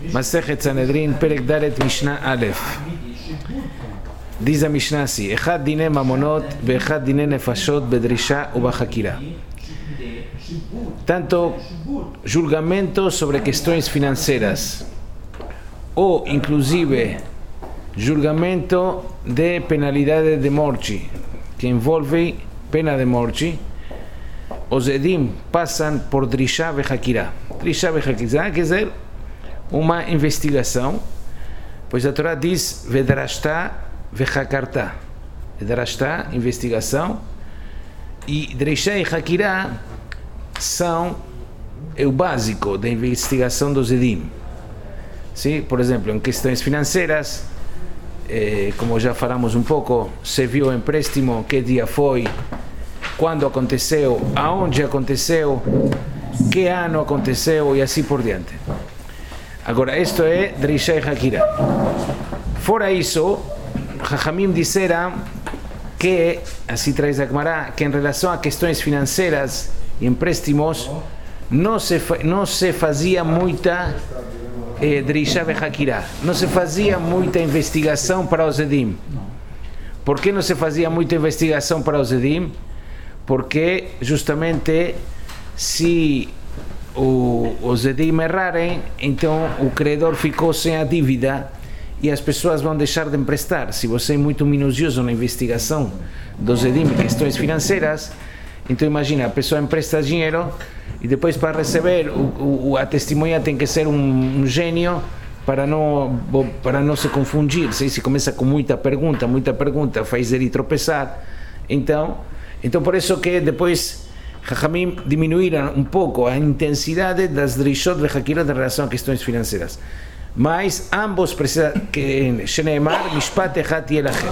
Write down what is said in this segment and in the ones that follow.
Masechet Sanedrin, Perek Dalet, Mishnah Aleph. Diz a Mishnah assim: Echad dine mamonot, ve'echad dine nefashot, bedrisha u bachakira. Tanto julgamento sobre questões financeiras, ou inclusive julgamento de penalidade de morte, que envolve pena de morte, os edim passam por drisha vechakira. Drisha vechakira quer dizer uma investigação, pois a Torá diz vedrashta vechakarta. Vedrashta, investigação, e drisha e hakira são o básico da investigação dos edim. Sim? Por exemplo, em questões financeiras, como já falamos um pouco, se viu o empréstimo, que dia foi, quando aconteceu, aonde aconteceu, que ano aconteceu e assim por diante. Agora, isto é Drisha e Hakira. Fora isso, Chachamim disseram que, assim traz a Gemara, que em relação a questões financeiras e empréstimos, não se fazia muita Drisha e Hakira. Não se fazia muita investigação para os edim. Por que não se fazia muita investigação para os edim? Porque justamente se os edim errarem, então o credor ficou sem a dívida e as pessoas vão deixar de emprestar. Se você é muito minucioso na investigação dos edim em questões financeiras, então imagina, a pessoa empresta dinheiro e depois para receber a testemunha tem que ser um gênio para não se confundir. Se começa com muita pergunta, faz ele tropeçar. Então por isso que depois Chachamim diminuíram um pouco a intensidade das drishot de Hakira em relação a questões financeiras. Mas ambos precisam que Sheneemar Mishpat Echat Yelachem.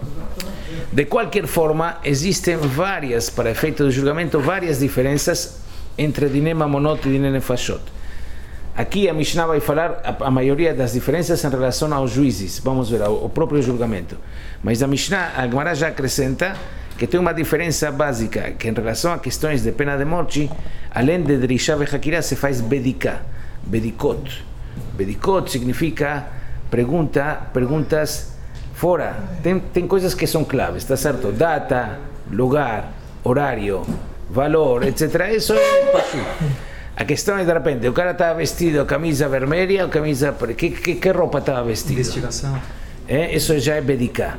De qualquer forma, existem várias, para efeito do julgamento, várias diferenças entre Dine Mamonot e Dine Nefashot. Aqui a Mishnah vai falar a maioria das diferenças em relação aos juízes. Vamos ver o próprio julgamento. Mas a Mishnah, a Gemara já acrescenta que tem uma diferença básica, que em relação a questões de pena de morte, além de Drisha e Hakira, se faz Bedika, Bedikot. Bedikot significa perguntas fora. Tem coisas que são claves, está certo? Data, lugar, horário, valor, etc. Isso é fácil. A questão é, de repente, o cara estava vestido camisa vermelha ou camisa... Que roupa estava vestido? Investigação. Isso já é Bedika.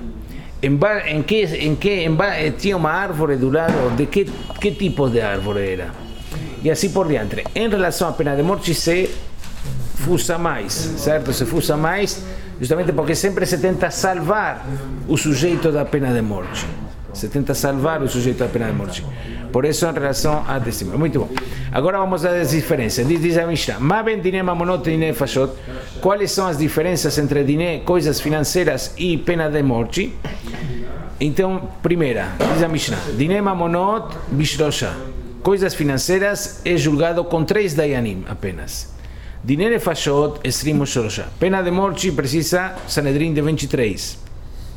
Tinha uma árvore do lado, de que tipo de árvore era? E assim por diante. Em relação à pena de morte, se fuça mais, certo? Se fuça mais, justamente porque sempre se tenta salvar o sujeito da pena de morte. Se tenta salvar o sujeito da pena de morte. Por isso, em relação à testemunha. Muito bom. Agora vamos às diferenças. Diz a Mishnah: Maben dine mamonot e dine fashot. Quais são as diferenças entre dine, coisas financeiras, e pena de morte? Então, primeira, diz a Mishnah: Dine mamonot bishrosha. Coisas financeiras é julgado com 3 dayanim apenas. Dine nefashot esrim shorosha. Pena de morte precisa Sanedrin de 23.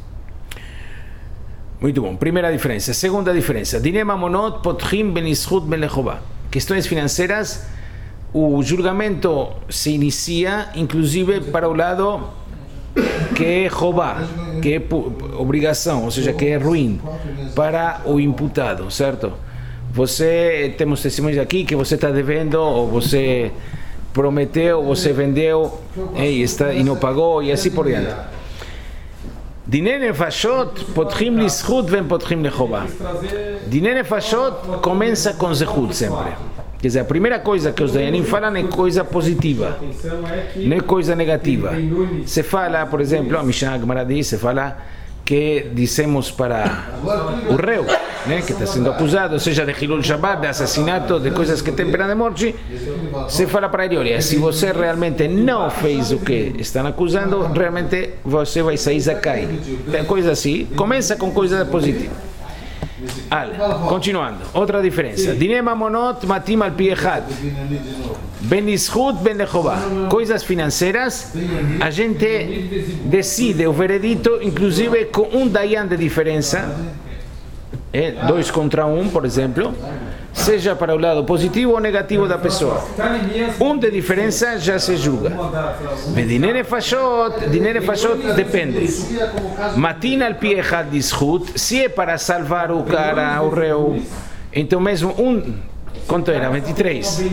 Muito bom, primeira diferença. Segunda diferença: Dine mamonot potchim ben ischut ben lechová. Questões financeiras, o julgamento se inicia inclusive para o lado que é roubar, que é obrigação, ou seja, que é ruim para o imputado, certo? Temos testemunhos aqui que você está devendo, ou você prometeu, ou você vendeu e não pagou, e assim por diante. Dine nefashot potchim lischut ven potchim lechová. Dine nefashot começa com zechut sempre. Quer dizer, a primeira coisa que os dayanim falam é coisa positiva, não é coisa negativa. Se fala, por exemplo, a Mishnah Gemara diz, se fala que dissemos para o réu, né, que está sendo acusado, seja de Hilul Shabbat, de assassinato, de coisas que tem pena de morte, se fala para ele: olha, se você realmente não fez o que estão acusando, realmente você vai sair zakai. Tem coisa assim, começa com coisa positiva. Continuando, outra diferença: Dine mamonot matim al pi echad, ben ischut ben lechová. Coisas financeiras, a gente decide o veredito inclusive com um dayan de diferença, 2 contra 1, por exemplo, seja para o lado positivo ou negativo da pessoa. De diferença já se julga. Dinene fashot depende. Matina al pi echad dishut, se é para salvar o cara, o réu, então mesmo quanto era? 23.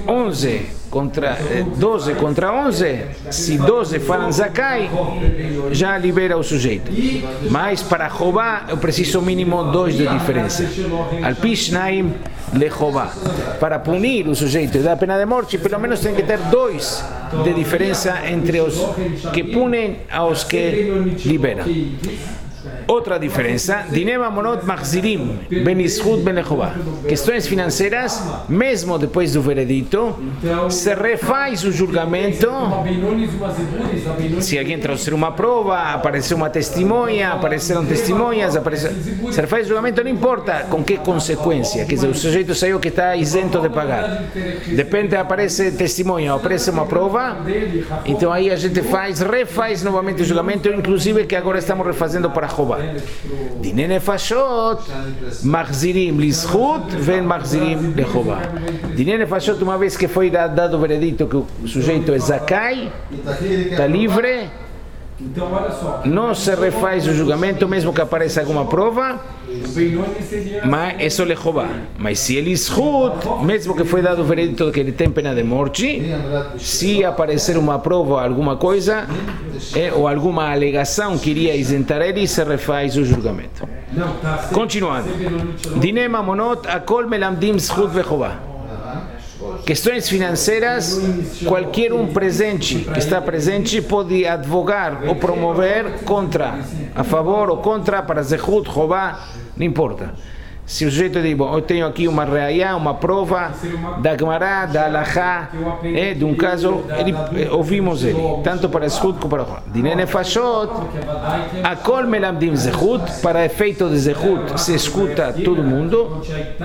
12 contra 11, se 12 falam zakai, já libera o sujeito. Mas para roubar, eu preciso mínimo 2 de diferença. Al pi shnaim lechová. Para punir o sujeito e dar pena de morte, pelo menos tem que ter 2 de diferença entre os que punem aos que liberam. Outra diferença, dinema monot machzirim ben ishut ben lechová. Questões financeiras, mesmo depois do veredito, se refaz o julgamento. Se alguém trouxer uma prova, apareceu uma testemunha, apareceram testemunhas, se refaz o julgamento, não importa com que consequência. Quer dizer, o sujeito saiu que está isento de pagar. Depende, aparece testemunha, aparece uma prova, então aí a gente refaz novamente o julgamento, inclusive que agora estamos refazendo para roubar. Dinene fashot machzirim lishut ven machzirim lechová. Dinene fashot, uma vez que foi dado o veredito que o sujeito é zakai, está livre, não se refaz o julgamento mesmo que apareça alguma prova, mas é só lechová. Mas se ele ishut, mesmo que foi dado o veredito que ele tem pena de morte, se aparecer uma prova, alguma coisa, ou alguma alegação que iria isentar ele, se refaz o julgamento. Continuando. Dine mamonot akol melamdim zchut vechová. Questões financeiras, qualquer presente que está presente pode advogar ou promover contra, a favor ou contra, para zechut, chová, não importa. Se o sujeito diz, bom, eu tenho aqui uma reayá, uma prova da Gemara, da Alahá, de um caso, ouvimos ele, tanto para zechut como para chová. Dinene fashot, akol melamdim zechut, para efeito de zechut se escuta todo mundo,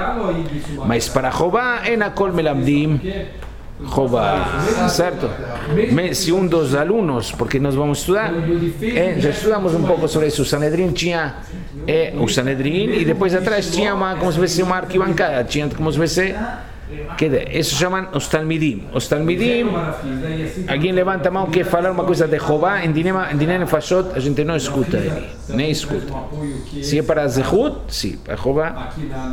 mas para chová, en akol melamdim chová, certo? Se dos alunos, porque nós vamos estudar, já estudamos um pouco sobre isso, o Sanedrin tinha o Sanedrin e depois atrás tinha como se fosse uma arquibancada, tinha como se fosse, isso chamam os Talmidim. Os Talmidim, alguém levanta a mão que falar uma coisa de Jeová, em Dinene Fashot, a gente não escuta ele, nem escuta. Se é para Zechut, sim, para Jeová,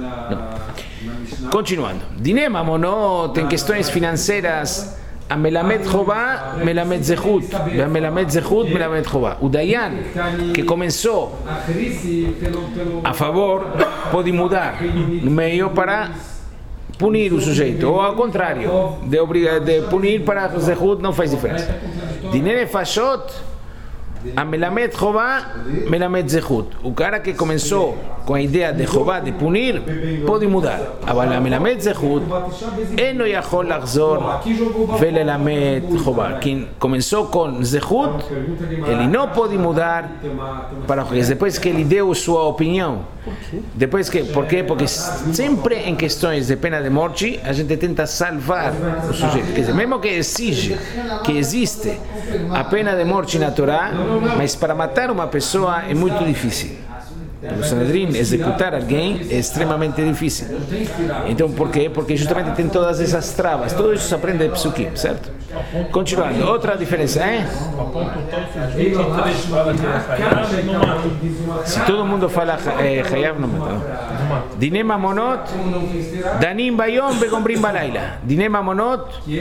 não. Continuando. Dinema monot, em questões financeiras, a melamed Jehová, melamed zechut, a melamed zechut, melamed Jehová. O Dayan, que começou a favor, pode mudar no meio para punir o sujeito, ou ao contrário, de punir para zechut não faz diferença. Dinene fashot, a melamed Jehová, melamed zechut. O cara que começou com a ideia de Jehová de punir pode mudar. Mas a melamed zechut eno yachol lachzor velelamed Jehová. Quem começou com zechut, ele não pode mudar para o resto. Depois que ele deu sua opinião, por quê? Porque sempre em questões de pena de morte a gente tenta salvar o sujeito. Quer dizer, mesmo que exige que existe a pena de morte na Torá, mas para matar uma pessoa é muito difícil. O Sanedrin, executar alguém é extremamente difícil. Então, por quê? Porque justamente tem todas essas travas. Tudo isso se aprende de Psukim, certo? Continuando. Outra diferença, se todo mundo fala Hayav, não mata. Dinema monot, danim bayom begombrim balayla. Dinema monot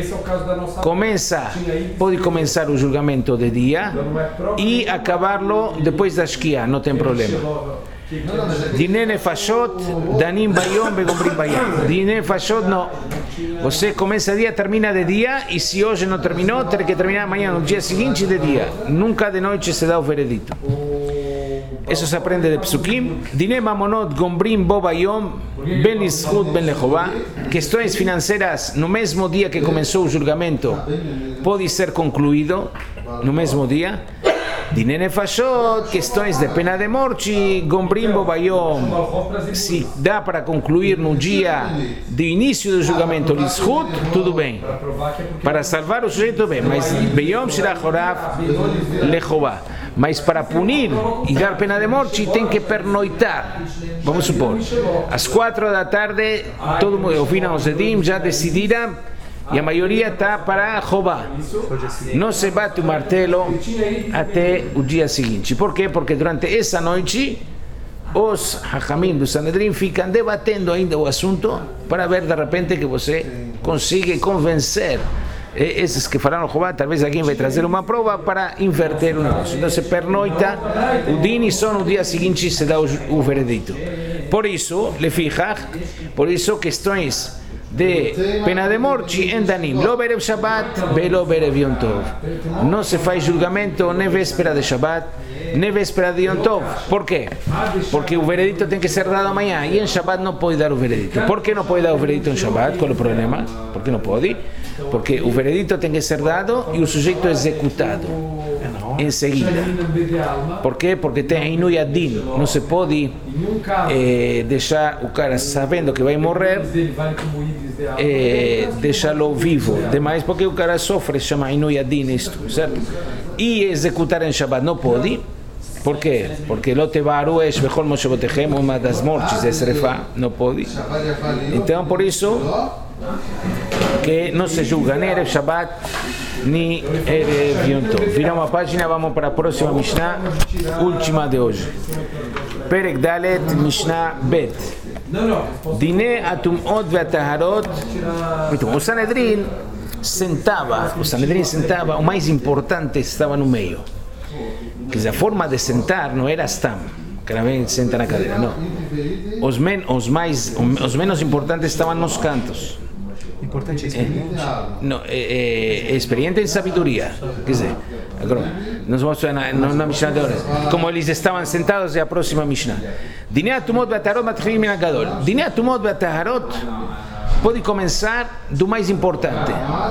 pode começar o julgamento de dia e acabá-lo depois da Shkia, não tem problema. Dinene fashot, danim bayom begombrim bayam. Dinene fashot não. Você começa dia, termina de dia, e se hoje não terminou, tem que terminar amanhã, no dia seguinte de dia. Nunca de noite se dá o veredito. Isso se aprende de Psukim. Dinema monot gombrim bo bayom ben lishut ben lechová. Questões financeiras, no mesmo dia que começou o julgamento, pode ser concluído no mesmo dia. Dinene fashot, questões de pena de morte, gombrim bo bayom, se dá para concluir no dia do início do julgamento lishut, tudo bem. Para salvar o sujeito, bem, mas bayom shirachorav lechová. Mas para punir e dar pena de morte tem que pernoitar. Vamos supor, às 4 da tarde, todo mundo, ouviram os edim, já decidiram, e a maioria está para roubar. Não se bate o martelo até o dia seguinte. Por quê? Porque durante essa noite os Hachamim do Sanedrim ficam debatendo ainda o assunto para ver de repente que você consiga convencer esses que falaram roubar. Talvez alguém vai trazer uma prova para inverter o negócio. Então se pernoita o din e só no dia seguinte se dá o veredito. Por isso, por isso questões de pena de morte em Danim, lo berev Shabbat, velo berev Yom Tov. Não se faz julgamento nem véspera de Shabbat, nem véspera de Yom Tov. Por quê? Porque o veredito tem que ser dado amanhã e em Shabbat não pode dar o veredito. Por que não pode dar o veredito em Shabbat? Qual é o problema? Por que não pode? Porque o veredito tem que ser dado e o sujeito executado em seguida. Por quê? Porque tem Inui Adin. Não se pode deixar o cara sabendo que vai morrer, deixá-lo vivo demais, porque o cara sofre, chama Inui Adin isto, certo? E executar em Shabbat não pode. Por quê? Porque Lotevaru é Shvechol Moshe Botechem, uma das mortes de Srefá, não pode. Então, por isso que não se julga nem Erev Shabbat nem Erev Yom Tov. Viramos a página, vamos para a próxima Mishnah, última de hoje. Perek Dalet, Mishnah Bet. Dine atumot ve'ataharot. O Sanedrin sentava, o mais importante estava no meio. Quer dizer, a forma de sentar não era stam, que alguém senta na cadeira, não. Os menos importantes estavam nos cantos. Importante é experiente? Não, experiente em sabedoria. Quer dizer, agora, nós vamos na Mishnah de horas. Como eles estavam sentados, é a próxima Mishnah. Dinei atumot ve'ataharot matchilim min hagadol. Dinei atumot ve'ataharot pode começar do mais importante.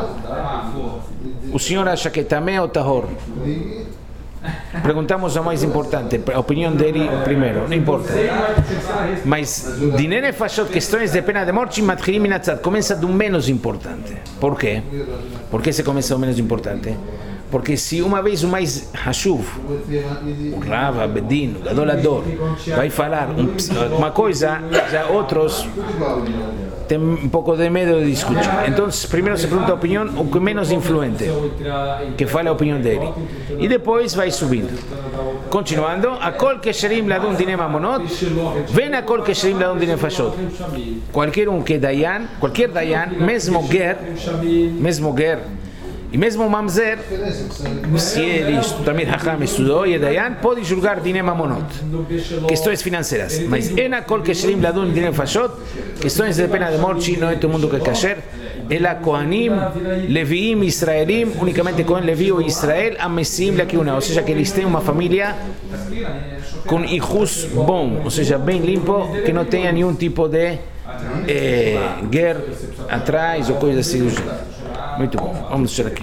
O senhor acha que tamé ou tahor? Perguntamos ao mais importante, a opinião dele primeiro, não importa. Mas Dinei Nefashot, questões de pena de morte, matchilim min hatzad, começa do menos importante. Por quê? Por que se começa do menos importante? Porque se uma vez o mais hashuv, o Rava, Bedin, o Gadolador, vai falar uma coisa, já outros têm um pouco de medo de discutir. Então, primeiro se pergunta a opinião, o que menos influente, que fale a opinião dele. E depois vai subindo. Continuando, a kol kesherim ladun dine mamonot, vem a kol kesherim ladun dine fashot. Qualquer dayan, mesmo ger, e mesmo mamzer, se ele também Hacham estudou e é dayan, pode julgar dine mamonot, questões financeiras. Mas ena kol kesherim ladun dine fashot, questões de pena de morte, não é todo mundo que é kasher. Ela Kohanim, Leviim, Israelim, unicamente Kohen, Levi ou Israel, Amesim, Lakiuna, ou seja, que eles têm uma família com hijos bom, ou seja, bem limpo, que não tenha nenhum tipo de guerra atrás ou coisa assim do gênero. Muito bom, vamos deixar aqui.